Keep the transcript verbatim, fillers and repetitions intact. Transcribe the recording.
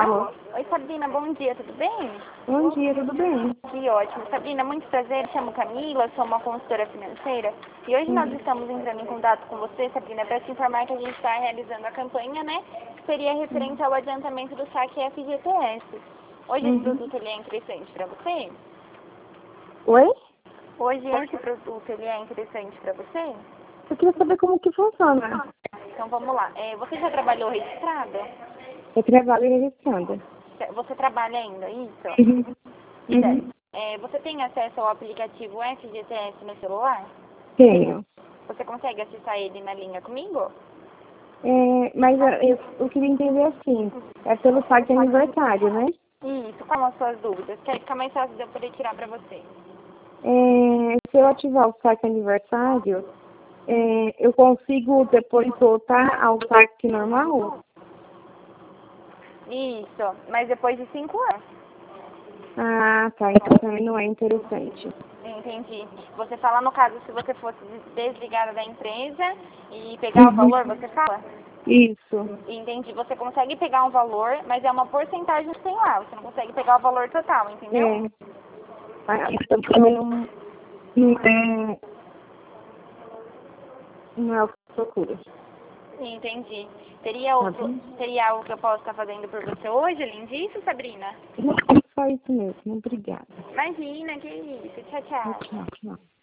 Alô? Oi, Sabrina, bom dia, tudo bem? Bom dia, tudo bem? Que ótimo. Sabrina, muito prazer, me chamo Camila, sou uma consultora financeira e hoje nós Uhum. estamos entrando em contato com você, Sabrina, para te informar que a gente está realizando a campanha, né, que seria referente ao adiantamento do saque F G T S. Hoje esse Uhum. produto ele é interessante para você? Oi? Hoje esse produto ele é interessante para você? Eu queria saber como que funciona. Então vamos lá. É, você já trabalhou registrado? Eu trabalho registrando. Você trabalha ainda, isso? Uhum. Certo. Uhum. É, você tem acesso ao aplicativo F G T S no celular? Tenho. Você consegue acessar ele na linha comigo? É, mas eu, eu, eu queria entender assim, é pelo saque aniversário, né? Isso, quais são as suas dúvidas? Que aí fica mais fácil de eu poder tirar pra você. É, se eu ativar o saque aniversário, é, eu consigo depois voltar ao saque normal? Isso, mas depois de cinco anos. Ah, tá. Então também não é interessante. Entendi. Você fala, no caso, se você fosse desligada da empresa e pegar o Uhum. valor, você fala? Isso. Entendi. Você consegue pegar um valor, mas é uma porcentagem que tem lá. Você não consegue pegar o valor total, entendeu? É. Ah, então também não, não é, não é o que eu procuro. Entendi. Teria Tá outro, bom? teria algo que eu possa estar fazendo por você hoje, além disso, Sabrina? Não, só isso mesmo. Obrigada. Imagina, que isso. Tchau, tchau. Tchau, tchau.